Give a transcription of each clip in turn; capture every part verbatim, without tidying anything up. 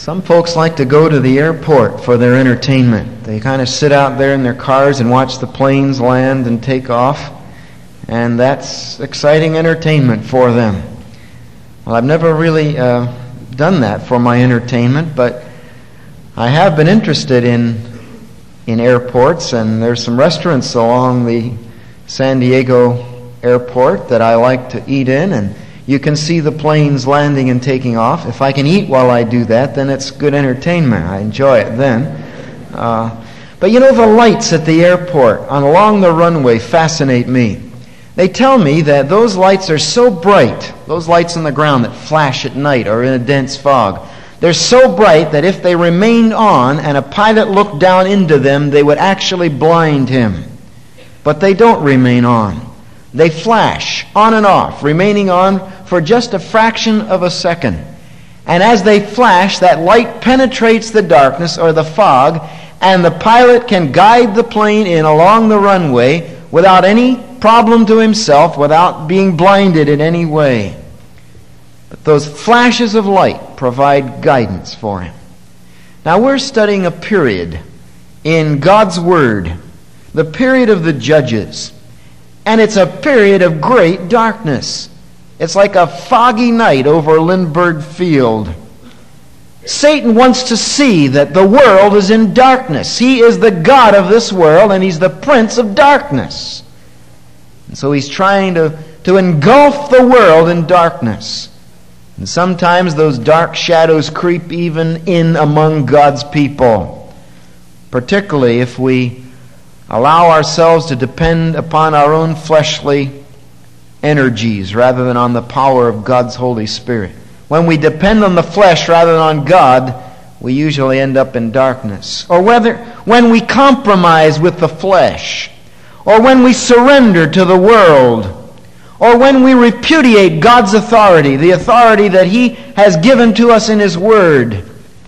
Some folks like to go to the airport for their entertainment. They kind of sit out there in their cars and watch the planes land and take off, and that's exciting entertainment for them. Well, I've never really uh, done that for my entertainment, but I have been interested in in airports, and there's some restaurants along the San Diego airport that I like to eat in, and you can see the planes landing and taking off. If I can eat while I do that, then it's good entertainment. I enjoy it then. Uh, but you know, the lights at the airport and along the runway fascinate me. They tell me that those lights are so bright, those lights on the ground that flash at night or in a dense fog, they're so bright that if they remained on and a pilot looked down into them, they would actually blind him. But they don't remain on. They flash on and off, remaining on for just a fraction of a second. And as they flash, that light penetrates the darkness or the fog, and the pilot can guide the plane in along the runway without any problem to himself, without being blinded in any way. But those flashes of light provide guidance for him. Now we're studying a period in God's Word, the period of the Judges. And it's a period of great darkness. It's like a foggy night over Lindbergh Field. Satan wants to see that the world is in darkness. He is the God of this world, and he's the prince of darkness. And so he's trying to, to engulf the world in darkness. And sometimes those dark shadows creep even in among God's people, particularly if we allow ourselves to depend upon our own fleshly energies rather than on the power of God's Holy Spirit. When we depend on the flesh rather than on God, we usually end up in darkness. Or whether when we compromise with the flesh, or when we surrender to the world, or when we repudiate God's authority, the authority that He has given to us in His Word,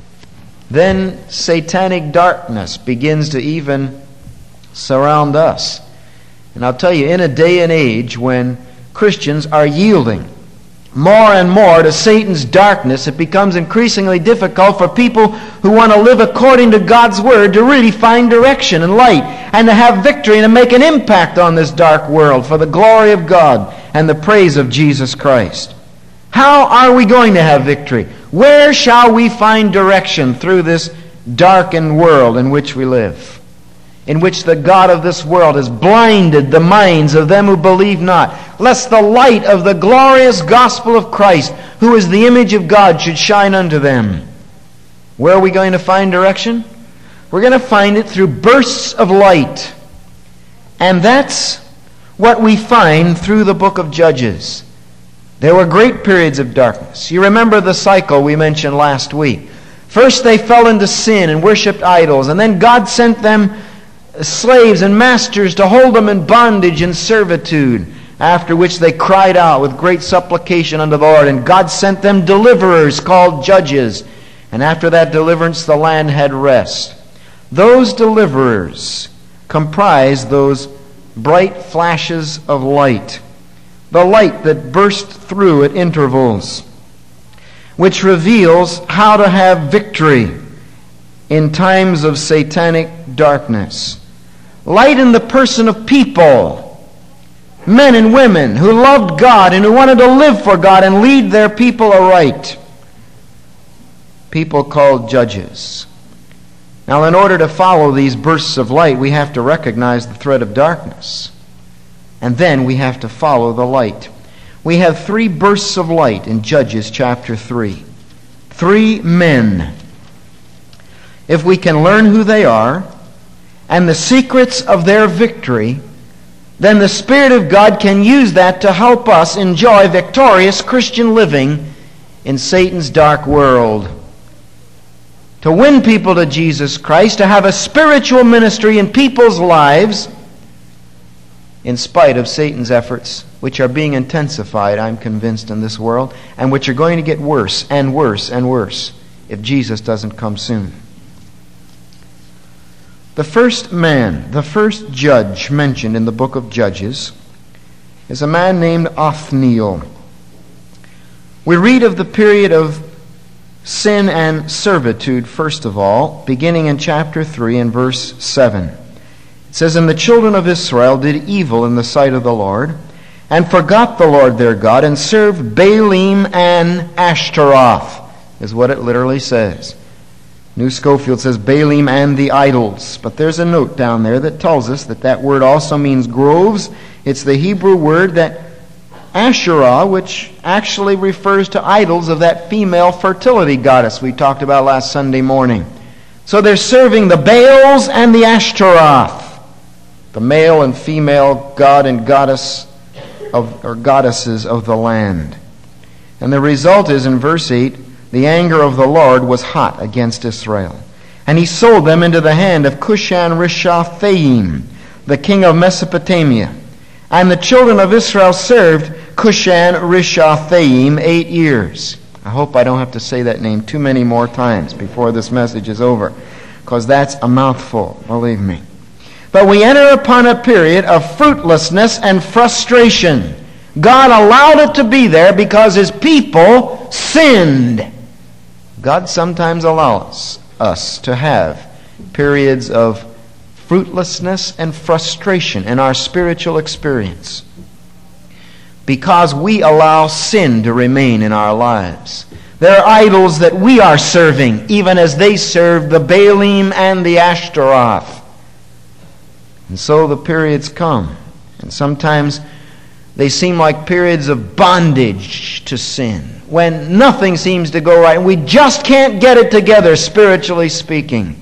then satanic darkness begins to even surround us. And I'll tell you, in a day and age when Christians are yielding more and more to Satan's darkness, it becomes increasingly difficult for people who want to live according to God's Word to really find direction and light and to have victory and to make an impact on this dark world for the glory of God and the praise of Jesus Christ. How are we going to have victory? Where shall we find direction through this darkened world in which we live, in which the God of this world has blinded the minds of them who believe not, lest the light of the glorious gospel of Christ, who is the image of God, should shine unto them? Where are we going to find direction? We're going to find it through bursts of light. And that's what we find through the book of Judges. There were great periods of darkness. You remember the cycle we mentioned last week. First they fell into sin and worshipped idols, and then God sent them slaves and masters to hold them in bondage and servitude, after which they cried out with great supplication unto the Lord, and God sent them deliverers called judges, and after that deliverance the land had rest. Those deliverers comprise those bright flashes of light, the light that burst through at intervals, which reveals how to have victory in times of satanic darkness. Light in the person of people, men and women who loved God and who wanted to live for God and lead their people aright. People called judges. Now, in order to follow these bursts of light, we have to recognize the threat of darkness. And then we have to follow the light. We have three bursts of light in Judges chapter three. Three men. If we can learn who they are and the secrets of their victory, then the Spirit of God can use that to help us enjoy victorious Christian living in Satan's dark world. To win people to Jesus Christ, to have a spiritual ministry in people's lives, in spite of Satan's efforts, which are being intensified, I'm convinced, in this world, and which are going to get worse and worse and worse if Jesus doesn't come soon. The first man, the first judge mentioned in the book of Judges is a man named Othniel. We read of the period of sin and servitude, first of all, beginning in chapter three and verse seven. It says, "And the children of Israel did evil in the sight of the Lord, and forgot the Lord their God, and served Baalim and Ashtaroth," is what it literally says. New Schofield says Baalim and the idols. But there's a note down there that tells us that that word also means groves. It's the Hebrew word that Asherah, which actually refers to idols of that female fertility goddess we talked about last Sunday morning. So they're serving the Baals and the Ashtaroth, the male and female god and goddess of, or goddesses of the land. And the result is in verse eight, "The anger of the Lord was hot against Israel, and he sold them into the hand of Cushan-Rishathaim, the king of Mesopotamia. And the children of Israel served Cushan-Rishathaim eight years." I hope I don't have to say that name too many more times before this message is over, because that's a mouthful, believe me. But we enter upon a period of fruitlessness and frustration. God allowed it to be there because His people sinned. God sometimes allows us to have periods of fruitlessness and frustration in our spiritual experience because we allow sin to remain in our lives. There are idols that we are serving, even as they served the Baalim and the Ashtaroth. And so the periods come, and sometimes they seem like periods of bondage to sin, when nothing seems to go right, and we just can't get it together, spiritually speaking.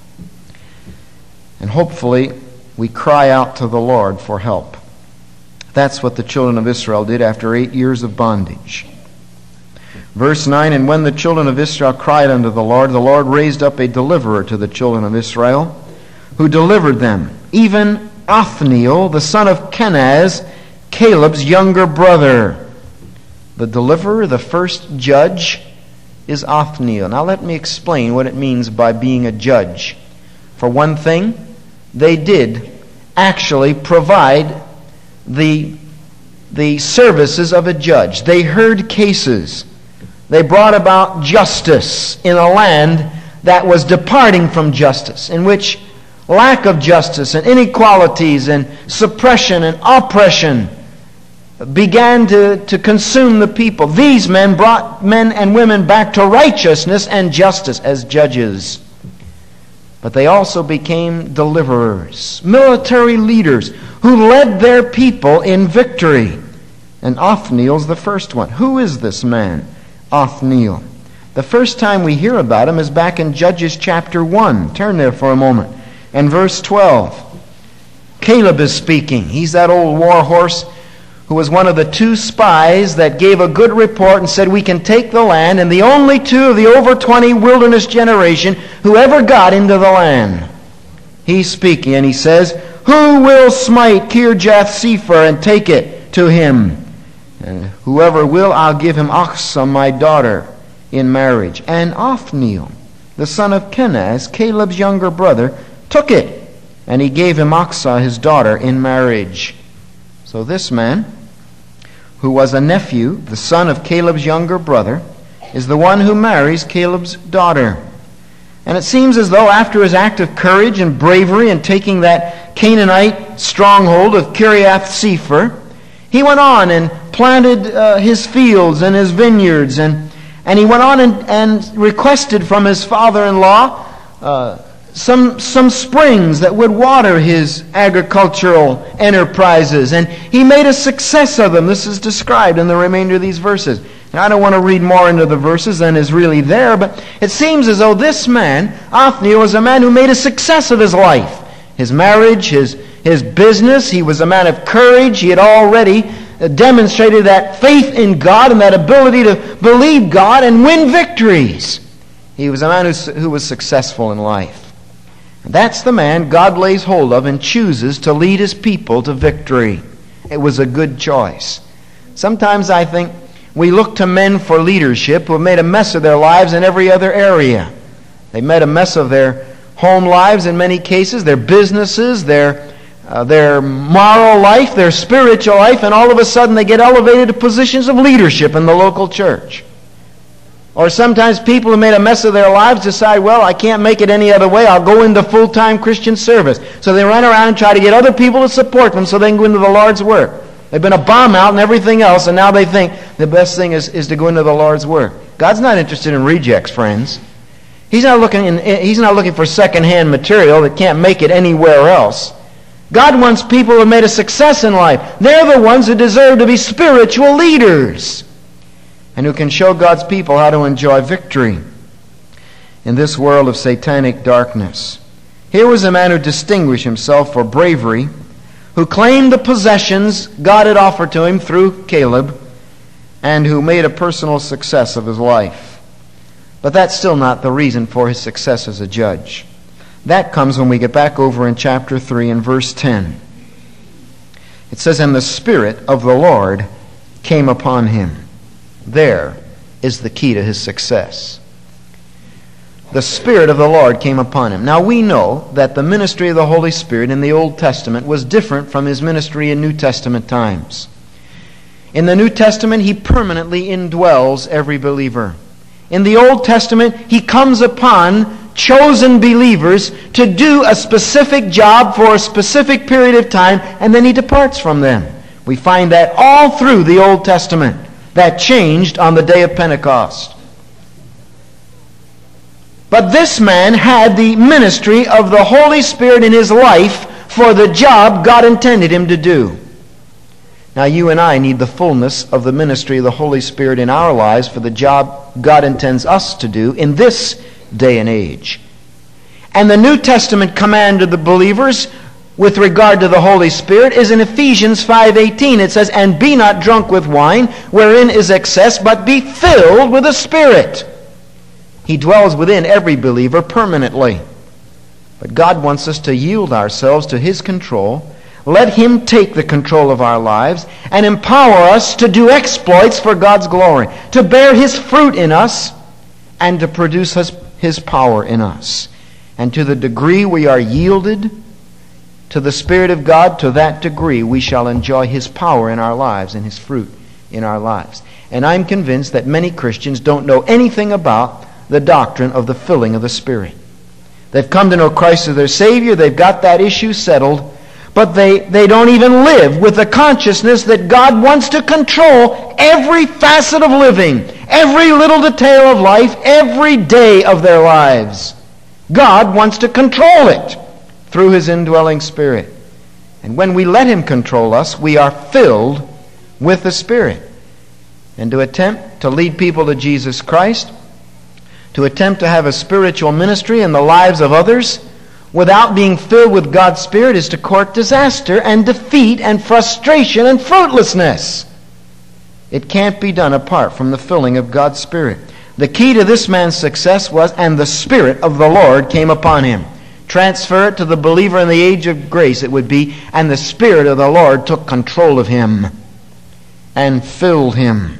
And hopefully, we cry out to the Lord for help. That's what the children of Israel did after eight years of bondage. Verse nine, "And when the children of Israel cried unto the Lord, the Lord raised up a deliverer to the children of Israel, who delivered them, even Othniel, the son of Kenaz, Caleb's younger brother." The deliverer, the first judge, is Othniel. Now let me explain what it means by being a judge. For one thing, they did actually provide the, the services of a judge. They heard cases. They brought about justice in a land that was departing from justice, in which lack of justice and inequalities and suppression and oppression began to, to consume the people. These men brought men and women back to righteousness and justice as judges. But they also became deliverers, military leaders who led their people in victory. And Othniel's the first one. Who is this man, Othniel? The first time we hear about him is back in Judges chapter one. Turn there for a moment. And verse twelve. Caleb is speaking. He's that old war horse who was one of the two spies that gave a good report and said, "We can take the land," and the only two of the over twenty wilderness generation who ever got into the land. He's speaking, and he says, "Who will smite Kirjath-Sepher and take it to him? And whoever will, I'll give him Achsah, my daughter, in marriage." And Othniel, the son of Kenaz, Caleb's younger brother, took it, and he gave him Achsah, his daughter, in marriage. So this man, who was a nephew, the son of Caleb's younger brother, is the one who marries Caleb's daughter. And it seems as though after his act of courage and bravery in taking that Canaanite stronghold of Kiriath-Sepher, he went on and planted uh, his fields and his vineyards, and, and he went on and, and requested from his father-in-law uh, Some, some springs that would water his agricultural enterprises. And he made a success of them. This is described in the remainder of these verses. And I don't want to read more into the verses than is really there, but it seems as though this man, Othniel, was a man who made a success of his life. His marriage, his, his business. He was a man of courage. He had already demonstrated that faith in God and that ability to believe God and win victories. He was a man who, who was successful in life. That's the man God lays hold of and chooses to lead His people to victory. It was a good choice. Sometimes I think we look to men for leadership who have made a mess of their lives in every other area. They made a mess of their home lives in many cases, their businesses, their, uh, their moral life, their spiritual life, and all of a sudden they get elevated to positions of leadership in the local church. Or sometimes people who made a mess of their lives decide, well, I can't make it any other way. I'll go into full-time Christian service. So they run around and try to get other people to support them so they can go into the Lord's work. They've been a bomb out and everything else, and now they think the best thing is, is to go into the Lord's work. God's not interested in rejects, friends. He's not looking in, He's not looking for second-hand material that can't make it anywhere else. God wants people who have made a success in life. They're the ones who deserve to be spiritual leaders and who can show God's people how to enjoy victory in this world of satanic darkness. Here was a man who distinguished himself for bravery, who claimed the possessions God had offered to him through Caleb, and who made a personal success of his life. But that's still not the reason for his success as a judge. That comes when we get back over in chapter three and verse ten. It says, "And the Spirit of the Lord came upon him." There is the key to his success. The Spirit of the Lord came upon him. Now we know that the ministry of the Holy Spirit in the Old Testament was different from his ministry in New Testament times. In the New Testament, he permanently indwells every believer. In the Old Testament, he comes upon chosen believers to do a specific job for a specific period of time, and then he departs from them. We find that all through the Old Testament. That changed on the day of Pentecost. But this man had the ministry of the Holy Spirit in his life for the job God intended him to do. Now you and I need the fullness of the ministry of the Holy Spirit in our lives for the job God intends us to do in this day and age. And the New Testament command to the believers with regard to the Holy Spirit is in Ephesians five eighteen. It says, "And be not drunk with wine, wherein is excess, but be filled with the Spirit." He dwells within every believer permanently. But God wants us to yield ourselves to His control, let Him take the control of our lives, and empower us to do exploits for God's glory, to bear His fruit in us, and to produce His, His power in us. And to the degree we are yielded to the Spirit of God, to that degree we shall enjoy His power in our lives and His fruit in our lives. And I'm convinced that many Christians don't know anything about the doctrine of the filling of the Spirit. They've come to know Christ as their Savior, they've got that issue settled, but they, they don't even live with the consciousness that God wants to control every facet of living, every little detail of life, every day of their lives. God wants to control it through His indwelling Spirit. And when we let Him control us, we are filled with the Spirit. And to attempt to lead people to Jesus Christ, to attempt to have a spiritual ministry in the lives of others without being filled with God's Spirit is to court disaster and defeat and frustration and fruitlessness. It can't be done apart from the filling of God's Spirit. The key to this man's success was, "And the Spirit of the Lord came upon him." Transfer it to the believer in the age of grace, it would be, "And the Spirit of the Lord took control of him and filled him."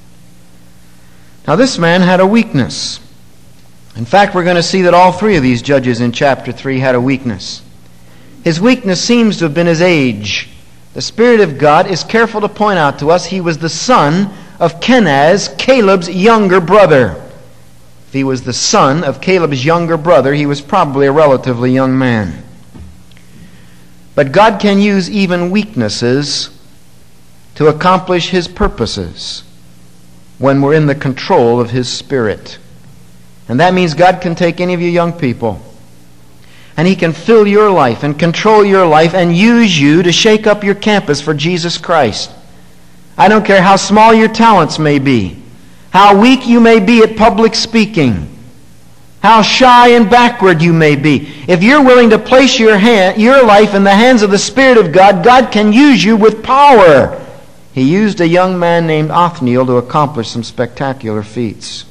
Now this man had a weakness. In fact, we're going to see that all three of these judges in chapter three had a weakness. His weakness seems to have been his age. The Spirit of God is careful to point out to us he was the son of Kenaz, Caleb's younger brother. If he was the son of Caleb's younger brother, he was probably a relatively young man. But God can use even weaknesses to accomplish His purposes when we're in the control of His Spirit. And that means God can take any of you young people, and He can fill your life and control your life and use you to shake up your campus for Jesus Christ. I don't care how small your talents may be, how weak you may be at public speaking, how shy and backward you may be. If you're willing to place your hand, your life in the hands of the Spirit of God, God can use you with power. He used a young man named Othniel to accomplish some spectacular feats.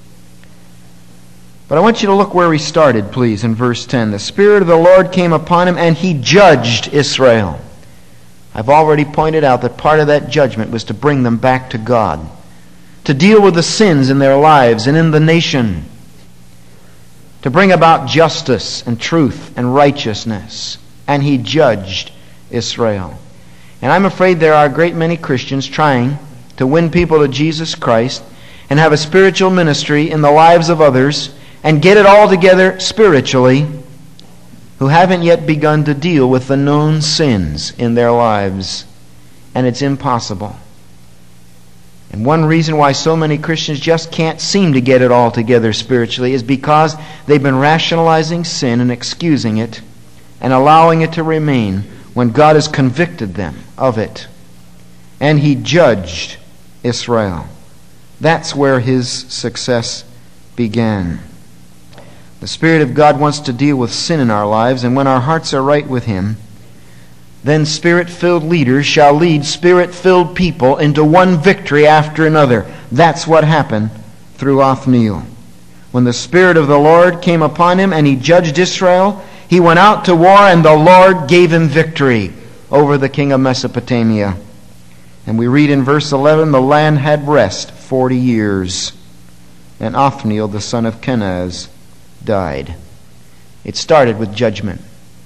But I want you to look where he started, please, in verse ten. "The Spirit of the Lord came upon him, and he judged Israel." I've already pointed out that part of that judgment was to bring them back to God, to deal with the sins in their lives and in the nation, to bring about justice and truth and righteousness. And he judged Israel. And I'm afraid there are a great many Christians trying to win people to Jesus Christ, and have a spiritual ministry in the lives of others and get it all together spiritually, who haven't yet begun to deal with the known sins in their lives. And it's impossible. And one reason why so many Christians just can't seem to get it all together spiritually is because they've been rationalizing sin and excusing it and allowing it to remain when God has convicted them of it. And He judged Israel. That's where His success began. The Spirit of God wants to deal with sin in our lives, and when our hearts are right with Him, then Spirit-filled leaders shall lead Spirit-filled people into one victory after another. That's what happened through Othniel. When the Spirit of the Lord came upon him and he judged Israel, he went out to war, and the Lord gave him victory over the king of Mesopotamia. And we read in verse eleven, the land had rest forty years, and Othniel the son of Kenaz died. It started with judgment.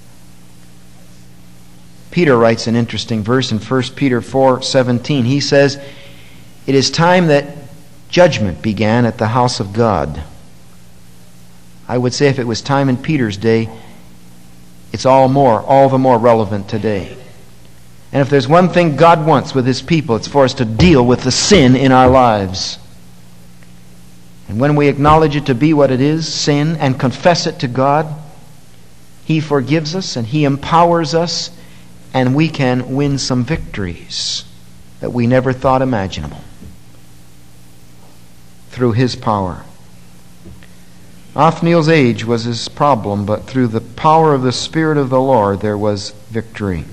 Peter writes an interesting verse in First Peter four seventeen. He says, "It is time that judgment began at the house of God." I would say if it was time in Peter's day, it's all more, all the more relevant today. And if there's one thing God wants with His people, it's for us to deal with the sin in our lives. And when we acknowledge it to be what it is, sin, and confess it to God, He forgives us and He empowers us, and we can win some victories that we never thought imaginable through His power. Othniel's age was his problem, but through the power of the Spirit of the Lord there was victory.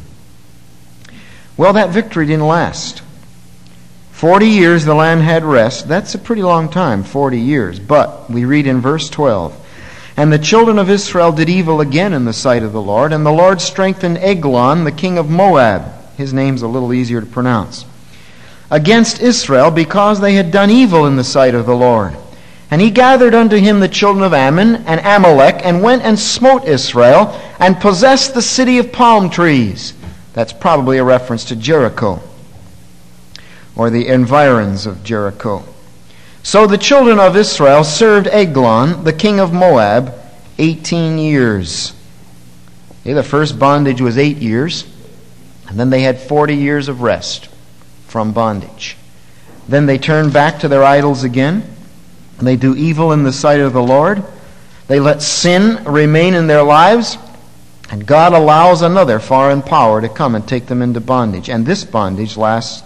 Well, that victory didn't last. Forty years the land had rest. That's a pretty long time, forty years. But we read in verse twelve, "And the children of Israel did evil again in the sight of the Lord, and the Lord strengthened Eglon, the king of Moab," his name's a little easier to pronounce, "against Israel, because they had done evil in the sight of the Lord. And he gathered unto him the children of Ammon and Amalek, and went and smote Israel, and possessed the city of palm trees." That's probably a reference to Jericho, or the environs of Jericho. "So the children of Israel served Eglon, the king of Moab, eighteen years. Okay, the first bondage was eight years, and then they had forty years of rest from bondage. Then they turned back to their idols again. They do evil in the sight of the Lord. They let sin remain in their lives, and God allows another foreign power to come and take them into bondage. And this bondage lasts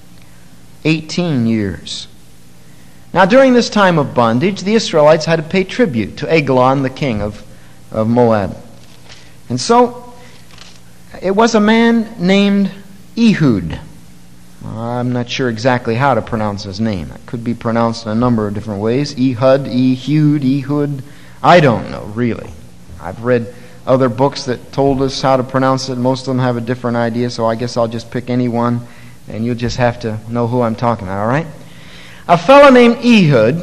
eighteen years. Now, during this time of bondage, the Israelites had to pay tribute to Eglon, the king of, of Moab. And so, it was a man named Ehud. I'm not sure exactly how to pronounce his name. It could be pronounced in a number of different ways. Ehud, Ehud, Ehud. I don't know, really. I've read other books that told us how to pronounce it. Most of them have a different idea, so I guess I'll just pick any one, and you'll just have to know who I'm talking about, all right? A fellow named Ehud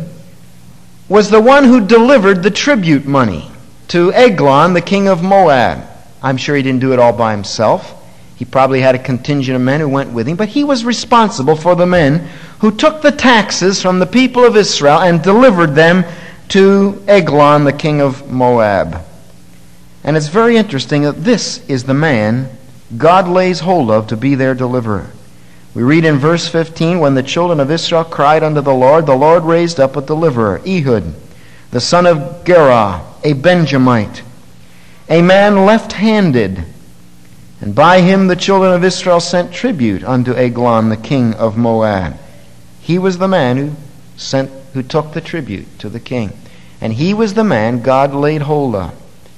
was the one who delivered the tribute money to Eglon, the king of Moab. I'm sure he didn't do it all by himself. He probably had a contingent of men who went with him, but he was responsible for the men who took the taxes from the people of Israel and delivered them to Eglon, the king of Moab. And it's very interesting that this is the man God lays hold of to be their deliverer. We read in verse fifteen, "When the children of Israel cried unto the Lord, the Lord raised up a deliverer, Ehud, the son of Gera, a Benjamite, a man left-handed. And by him the children of Israel sent tribute unto Eglon, the king of Moab." He was the man who sent, who took the tribute to the king. And he was the man God laid hold of.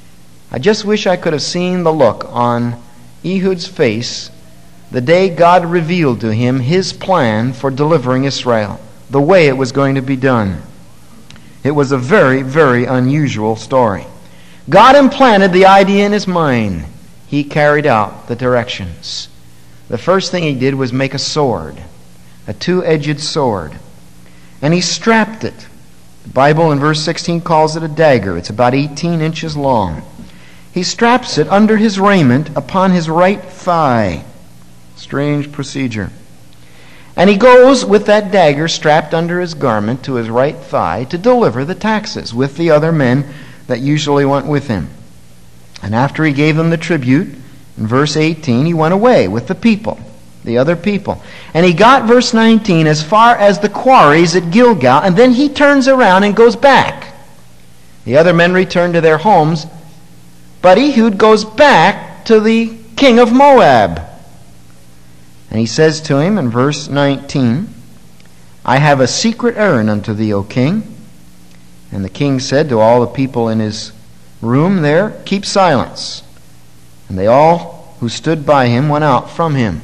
I just wish I could have seen the look on Ehud's face the day God revealed to him his plan for delivering Israel, the way it was going to be done. It was a very, very unusual story. God implanted the idea in his mind. He carried out the directions. The first thing he did was make a sword, a two-edged sword. And he strapped it. The Bible in verse sixteen calls it a dagger. It's about eighteen inches long. He straps it under his raiment upon his right thigh. Strange procedure. And he goes with that dagger strapped under his garment to his right thigh to deliver the taxes with the other men that usually went with him. And after he gave them the tribute, in verse eighteen, he went away with the people, the other people. And he got, verse nineteen, as far as the quarries at Gilgal, and then he turns around and goes back. The other men return to their homes, but Ehud goes back to the king of Moab. And he says to him in verse nineteen, I have a secret errand unto thee, O king. And the king said to all the people in his room there, keep silence. And they all who stood by him went out from him.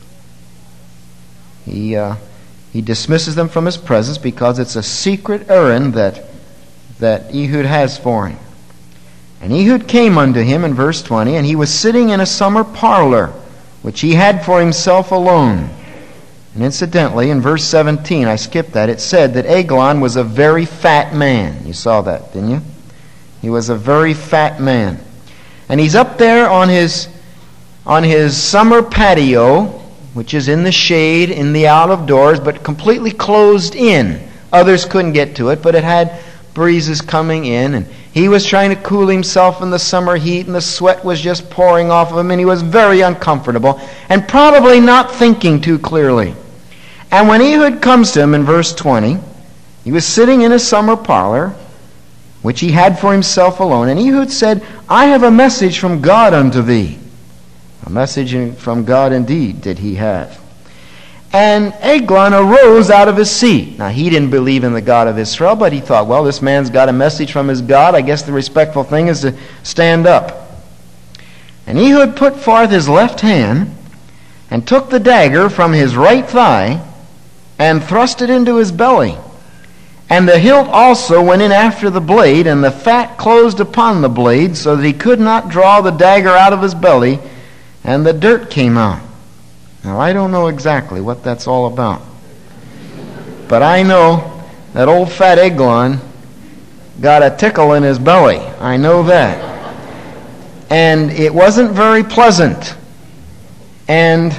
He, uh, he dismisses them from his presence because it's a secret errand that, that Ehud has for him. And Ehud came unto him in verse twenty, and he was sitting in a summer parlor, which he had for himself alone. And incidentally, in verse seventeen, I skipped that, it said that Eglon was a very fat man. You saw that, didn't you? He was a very fat man. And he's up there on his, on his summer patio, which is in the shade, in the out of doors, but completely closed in. Others couldn't get to it, but it had breezes coming in, and he was trying to cool himself in the summer heat, and the sweat was just pouring off of him, and he was very uncomfortable, and probably not thinking too clearly. And when Ehud comes to him in verse twenty, he was sitting in a summer parlor, which he had for himself alone, and Ehud said, I have a message from God unto thee. A message from God indeed did he have. And Eglon arose out of his seat. Now, he didn't believe in the God of Israel, but he thought, well, this man's got a message from his God. I guess the respectful thing is to stand up. And Ehud put forth his left hand and took the dagger from his right thigh and thrust it into his belly. And the hilt also went in after the blade, and the fat closed upon the blade, so that he could not draw the dagger out of his belly, and the dirt came out. Now, I don't know exactly what that's all about. But I know that old fat Eglon got a tickle in his belly. I know that. And it wasn't very pleasant. And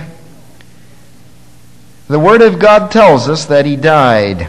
the Word of God tells us that he died.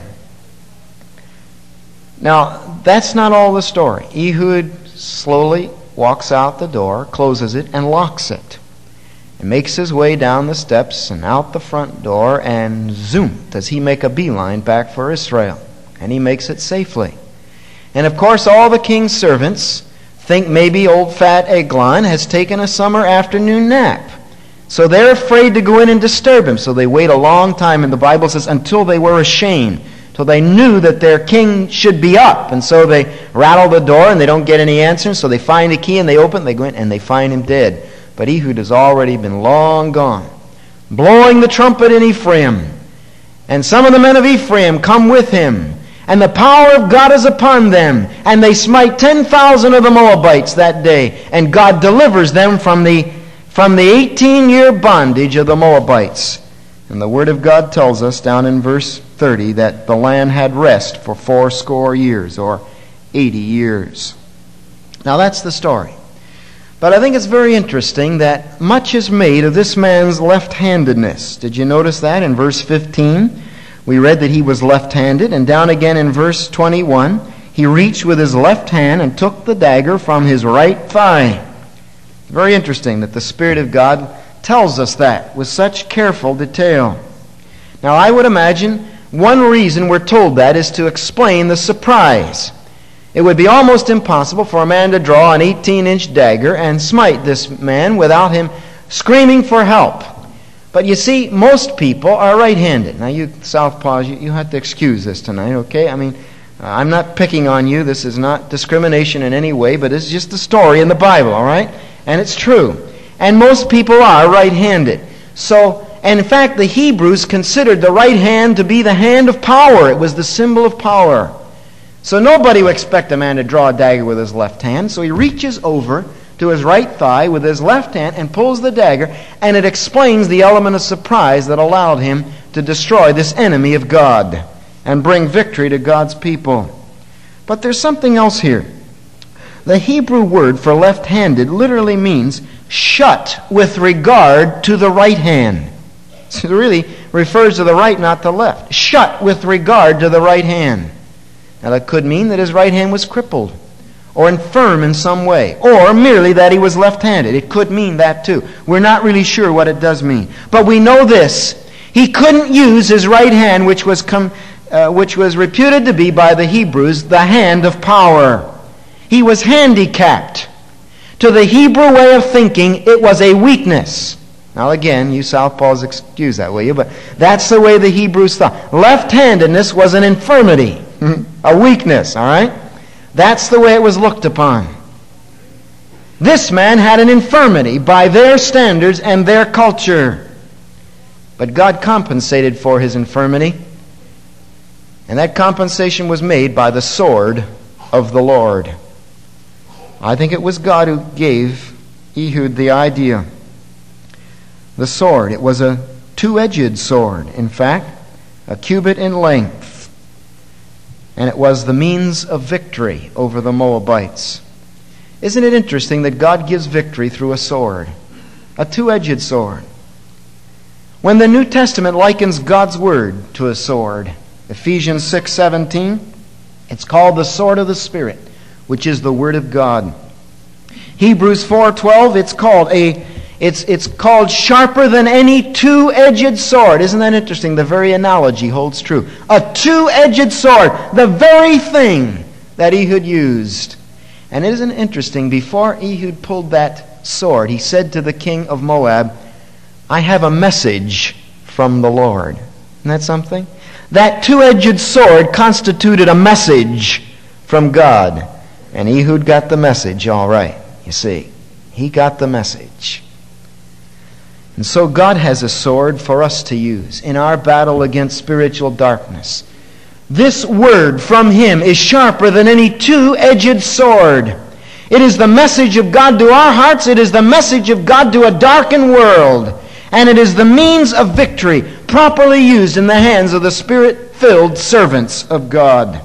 Now, that's not all the story. Ehud slowly walks out the door, closes it, and locks it. And makes his way down the steps and out the front door, and zoom, does he make a beeline back for Israel. And he makes it safely. And of course, all the king's servants think maybe old fat Eglon has taken a summer afternoon nap. So they're afraid to go in and disturb him. So they wait a long time, and the Bible says until they were ashamed, till they knew that their king should be up. And so they rattle the door, and they don't get any answers. So they find a key, and they open, they go in, and they find him dead. But Ehud has already been long gone, blowing the trumpet in Ephraim. And some of the men of Ephraim come with him, and the power of God is upon them. And they smite ten thousand of the Moabites that day, and God delivers them from the from the eighteen-year bondage of the Moabites. And the Word of God tells us down in verse thirty that the land had rest for fourscore years, or eighty years. Now that's the story. But I think it's very interesting that much is made of this man's left-handedness. Did you notice that in verse fifteen? We read that he was left-handed, and down again in verse twenty-one, he reached with his left hand and took the dagger from his right thigh. Very interesting that the Spirit of God tells us that with such careful detail. Now, I would imagine one reason we're told that is to explain the surprise. It would be almost impossible for a man to draw an eighteen-inch dagger and smite this man without him screaming for help. But you see, most people are right-handed. Now, you southpaws, you, you have to excuse this tonight, okay? I mean, uh, I'm not picking on you. This is not discrimination in any way, but it's just a story in the Bible, all right? And it's true. And most people are right-handed. So, and in fact, the Hebrews considered the right hand to be the hand of power. It was the symbol of power. So nobody would expect a man to draw a dagger with his left hand. So he reaches over to his right thigh with his left hand and pulls the dagger, and it explains the element of surprise that allowed him to destroy this enemy of God and bring victory to God's people. But there's something else here. The Hebrew word for left-handed literally means shut with regard to the right hand. So really, refers to the right, not the left. Shut with regard to the right hand. Now that could mean that his right hand was crippled or infirm in some way, or merely that he was left-handed. It could mean that too. We're not really sure what it does mean. But we know this. He couldn't use his right hand, which was com- uh, which was reputed to be by the Hebrews the hand of power. He was handicapped. To the Hebrew way of thinking, it was a weakness. Now again, you southpaws excuse that, will you? But that's the way the Hebrews thought. Left-handedness was an infirmity, a weakness, all right? That's the way it was looked upon. This man had an infirmity by their standards and their culture. But God compensated for his infirmity, and that compensation was made by the sword of the Lord. I think it was God who gave Ehud the idea. The sword, it was a two-edged sword, in fact, a cubit in length. And it was the means of victory over the Moabites. Isn't it interesting that God gives victory through a sword? A two-edged sword. When the New Testament likens God's Word to a sword, Ephesians six seventeen, it's called the sword of the Spirit, which is the Word of God. Hebrews four twelve, it's called a It's, it's called sharper than any two-edged sword. Isn't that interesting? The very analogy holds true. A two-edged sword, the very thing that Ehud used. And isn't it interesting? Before Ehud pulled that sword, he said to the king of Moab, I have a message from the Lord. Isn't that something? That two-edged sword constituted a message from God. And Ehud got the message, all right. You see, he got the message. And so God has a sword for us to use in our battle against spiritual darkness. This word from Him is sharper than any two-edged sword. It is the message of God to our hearts. It is the message of God to a darkened world. And it is the means of victory properly used in the hands of the Spirit-filled servants of God.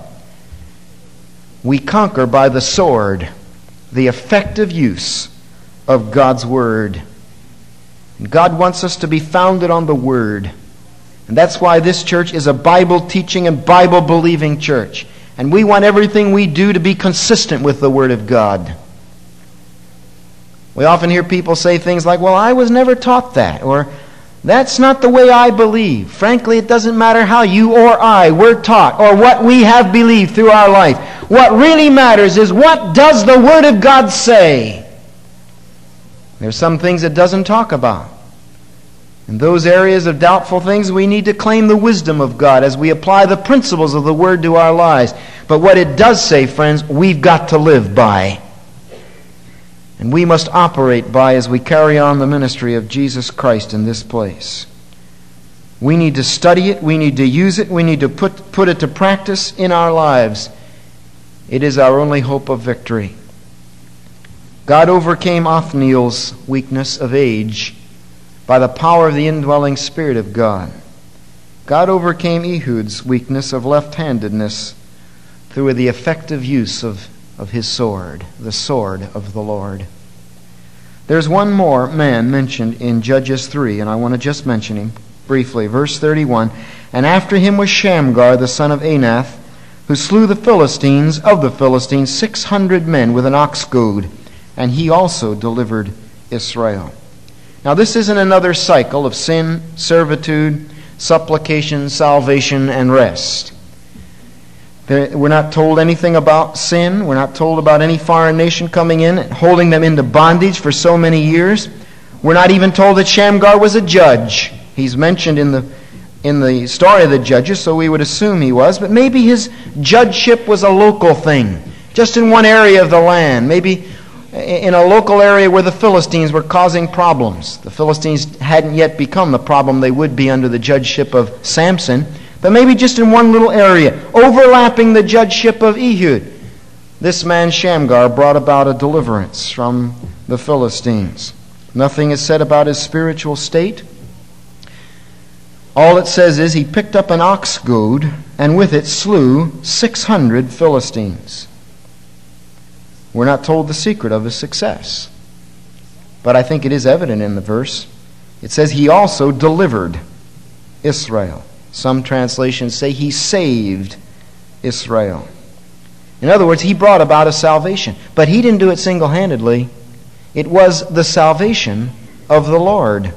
We conquer by the sword, the effective use of God's Word. And God wants us to be founded on the Word. And that's why this church is a Bible-teaching and Bible-believing church. And we want everything we do to be consistent with the Word of God. We often hear people say things like, well, I was never taught that, or that's not the way I believe. Frankly, it doesn't matter how you or I were taught or what we have believed through our life. What really matters is, what does the Word of God say? There's some things it doesn't talk about. In those areas of doubtful things, we need to claim the wisdom of God as we apply the principles of the Word to our lives. But what it does say, friends, we've got to live by. And we must operate by as we carry on the ministry of Jesus Christ in this place. We need to study it. We need to use it. We need to put, put it to practice in our lives. It is our only hope of victory. God overcame Othniel's weakness of age by the power of the indwelling Spirit of God. God overcame Ehud's weakness of left-handedness through the effective use of, of his sword, the sword of the Lord. There's one more man mentioned in Judges three, and I want to just mention him briefly. Verse thirty-one, and after him was Shamgar, the son of Anath, who slew the Philistines, of the Philistines, six hundred men with an ox goad, and he also delivered Israel. Now this isn't another cycle of sin, servitude, supplication, salvation, and rest. We're not told anything about sin. We're not told about any foreign nation coming in and holding them into bondage for so many years. We're not even told that Shamgar was a judge. He's mentioned in the in the story of the judges, so we would assume he was. But maybe his judgeship was a local thing, just in one area of the land. Maybe in a local area where the Philistines were causing problems. The Philistines hadn't yet become the problem they would be under the judgeship of Samson. But maybe just in one little area, overlapping the judgeship of Ehud, this man Shamgar brought about a deliverance from the Philistines. Nothing is said about his spiritual state. All it says is he picked up an ox goad and with it slew six hundred Philistines. We're not told the secret of his success, but I think it is evident in the verse. It says he also delivered Israel. Some translations say he saved Israel. In other words, he brought about a salvation. But he didn't do it single-handedly. It was the salvation of the Lord.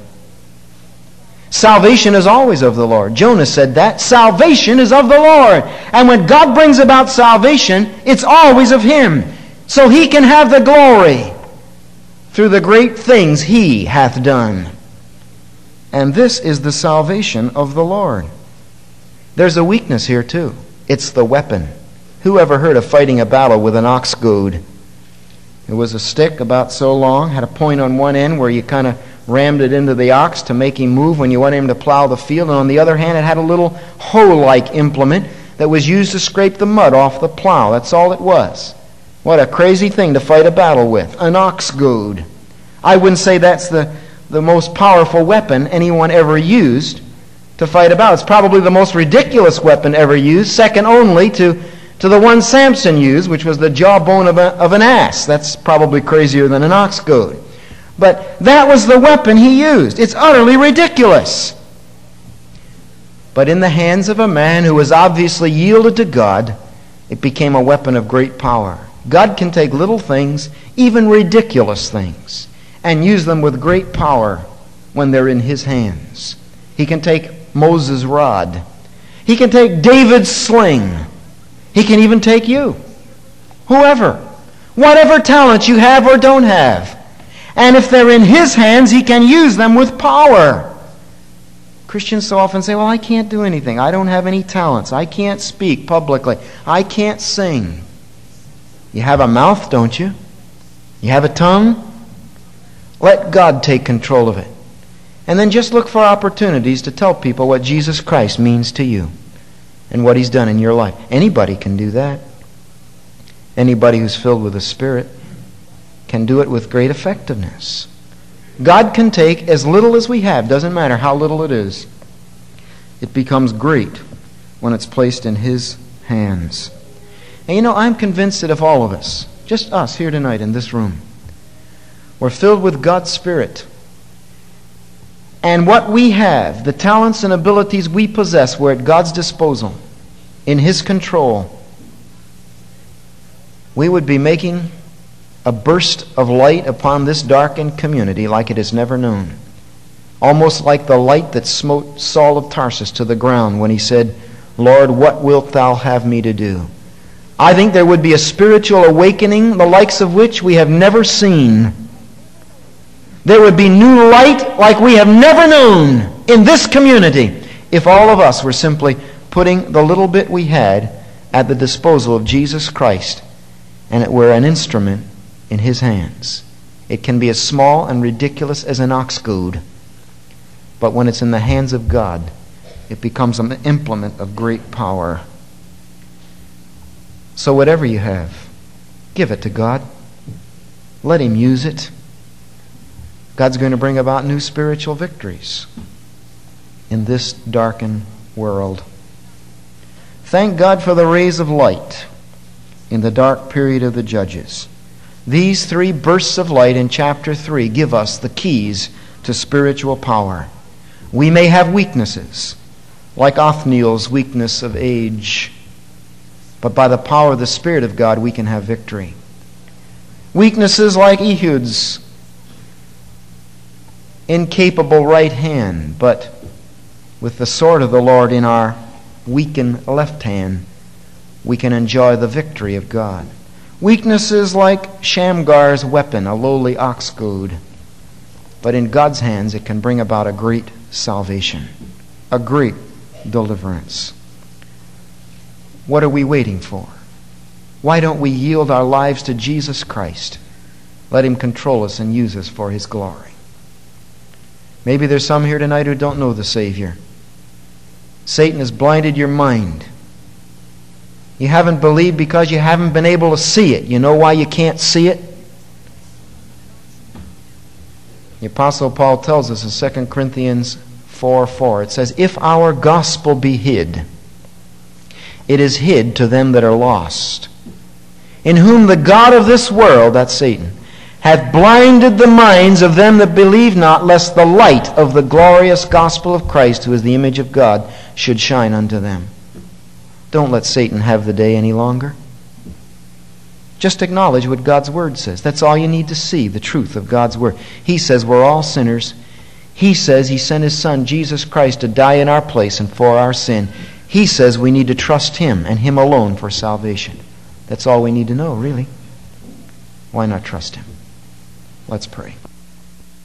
Salvation is always of the Lord. Jonah said that. Salvation is of the Lord. And when God brings about salvation, it's always of Him. So He can have the glory through the great things He hath done. And this is the salvation of the Lord. There's a weakness here too. It's the weapon. Who ever heard of fighting a battle with an ox goad? It was a stick about so long, had a point on one end where you kind of rammed it into the ox to make him move when you wanted him to plow the field. And on the other hand, it had a little hoe-like implement that was used to scrape the mud off the plow. That's all it was. What a crazy thing to fight a battle with. An ox goad. I wouldn't say that's the, the most powerful weapon anyone ever used to fight a battle. It's probably the most ridiculous weapon ever used, second only to, to the one Samson used, which was the jawbone of, a, of an ass. That's probably crazier than an ox goad. But that was the weapon he used. It's utterly ridiculous. But in the hands of a man who was obviously yielded to God, it became a weapon of great power. God can take little things, even ridiculous things, and use them with great power when they're in His hands. He can take Moses' rod. He can take David's sling. He can even take you. Whoever. Whatever talent you have or don't have. And if they're in His hands, He can use them with power. Christians so often say, well, I can't do anything. I don't have any talents. I can't speak publicly. I can't sing. You have a mouth, don't you? You have a tongue? Let God take control of it. And then just look for opportunities to tell people what Jesus Christ means to you and what He's done in your life. Anybody can do that. Anybody who's filled with the Spirit can do it with great effectiveness. God can take as little as we have, doesn't matter how little it is. It becomes great when it's placed in His hands. And you know, I'm convinced that if all of us, just us here tonight in this room, were filled with God's Spirit, and what we have, the talents and abilities we possess, were at God's disposal, in His control, we would be making a burst of light upon this darkened community like it has never known. Almost like the light that smote Saul of Tarsus to the ground when he said, Lord, what wilt Thou have me to do? I think there would be a spiritual awakening, the likes of which we have never seen. There would be new light like we have never known in this community if all of us were simply putting the little bit we had at the disposal of Jesus Christ and it were an instrument in His hands. It can be as small and ridiculous as an ox goad, but when it's in the hands of God, it becomes an implement of great power. So whatever you have, give it to God. Let Him use it. God's going to bring about new spiritual victories in this darkened world. Thank God for the rays of light in the dark period of the Judges. These three bursts of light in chapter three give us the keys to spiritual power. We may have weaknesses, like Othniel's weakness of age, but by the power of the Spirit of God we can have victory. Weaknesses like Ehud's incapable right hand, but with the sword of the Lord in our weakened left hand, we can enjoy the victory of God. Weaknesses like Shamgar's weapon, a lowly ox goad, but in God's hands it can bring about a great salvation, a great deliverance. What are we waiting for? Why don't we yield our lives to Jesus Christ? Let Him control us and use us for His glory. Maybe there's some here tonight who don't know the Savior. Satan has blinded your mind. You haven't believed because you haven't been able to see it. You know why you can't see it? The Apostle Paul tells us in Second Corinthians four four. It says, if our gospel be hid, it is hid to them that are lost, in whom the God of this world, that's Satan, hath blinded the minds of them that believe not, lest the light of the glorious gospel of Christ, who is the image of God, should shine unto them. Don't let Satan have the day any longer. Just acknowledge what God's Word says. That's all you need to see, the truth of God's Word. He says we're all sinners. He says He sent His Son, Jesus Christ, to die in our place and for our sin. He says we need to trust Him and Him alone for salvation. That's all we need to know, really. Why not trust Him? Let's pray.